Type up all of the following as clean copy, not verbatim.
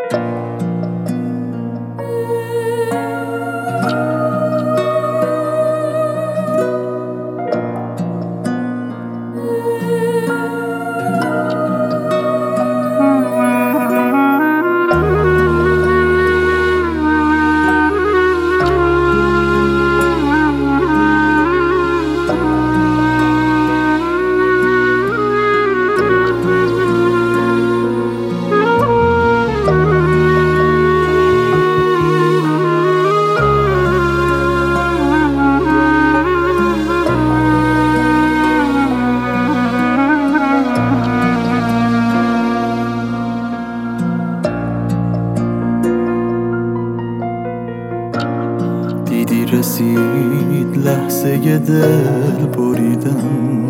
دیدی رسید لحظه دل بریدن،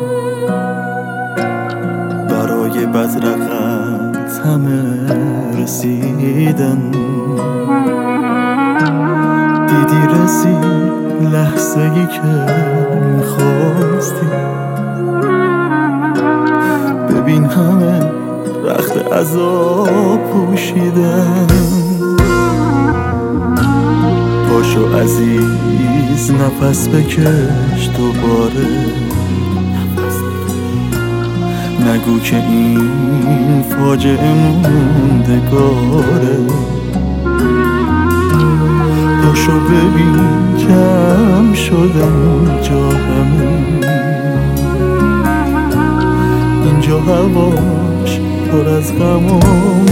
برای بدرقت همه رسیدن. دیدی رسید لحظه که میخواستی، ببین همه رخت عذاب پوشیدن. پاشو عزیز نفس بکش دوباره، نگو که این فاجعه موندگاره. پاشو ببین کم شدن جا همه، اینجا هواش پر از غم و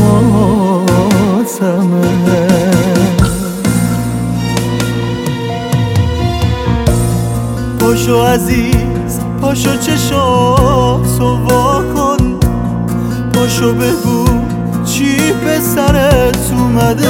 ماتمه. پاشو عزیز پاشو چشاتو وا کن، پاشو بگو چی به سرت اومده.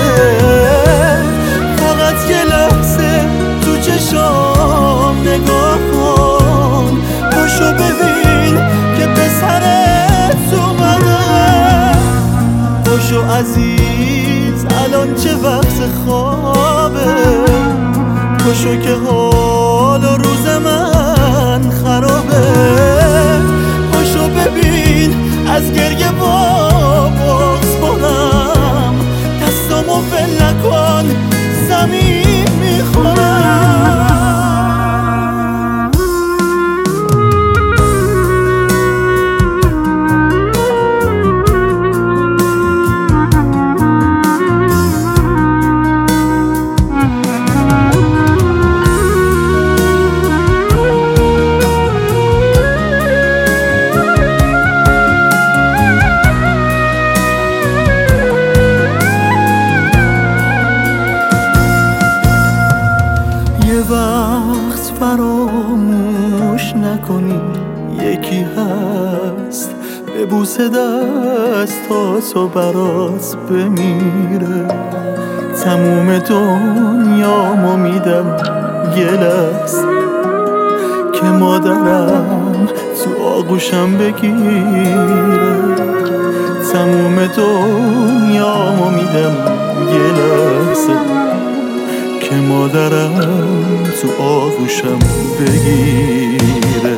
فقط یه لحظه تو چشام نگاه کن، پاشو ببین که به سرت اومده. پاشو عزیز الان چه وقت خوابه، پاشو که حال و روز من خرابه. پاشو ببین از گریه باز خورم، دستامو ول نکن زمین میخورم. وقت فراموش نکنی، یکی هست به بوسه دستاتو برات بمیره. تموم دنیامو میدم یه لحظه که مادرم تو آغوشم بگیره. تموم دنیامو میدم یه لحظه که مادرم تو آغوشم بگیره.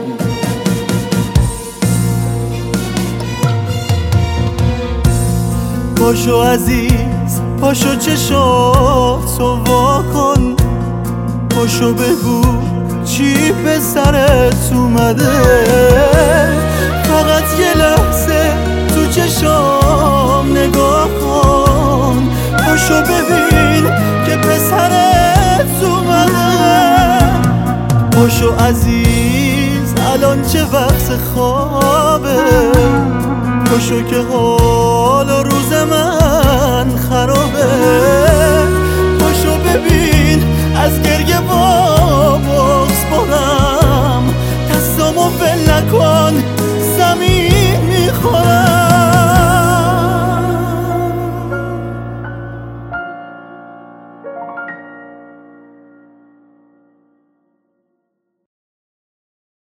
پاشو عزیز پاشو چشاتو وا کن، پاشو بگو چی به سرت اومده. فقط یه لحظه تو چشام نگاه کن، پاشو ببین که پسرت اومده. پاشو عزیز الان چه وقت خوابه، پاشو که حال و روز من خرابه.